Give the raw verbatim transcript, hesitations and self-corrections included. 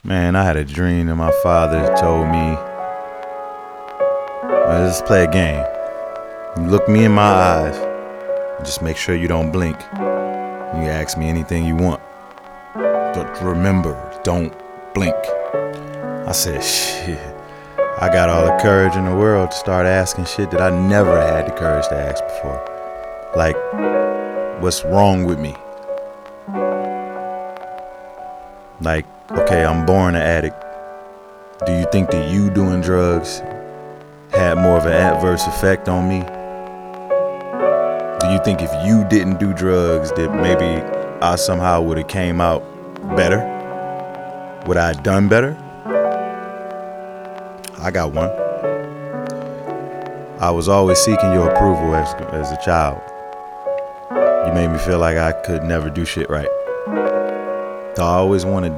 Man, I had a dream that my father told me, let's play a game. You look me in my eyes, and just make sure you don't blink. You ask me anything you want. But remember, don't blink. I said, shit. I got all the courage in the world to start asking shit that I never had the courage to ask before. Like, what's wrong with me? Like, okay, I'm born an addict. Do you think that you doing drugs had more of an adverse effect on me? Do you think if you didn't do drugs that maybe I somehow would have came out better? Would I have done better? I got one. I was always seeking your approval as, as a child. You made me feel like I could never do shit right. I always wanted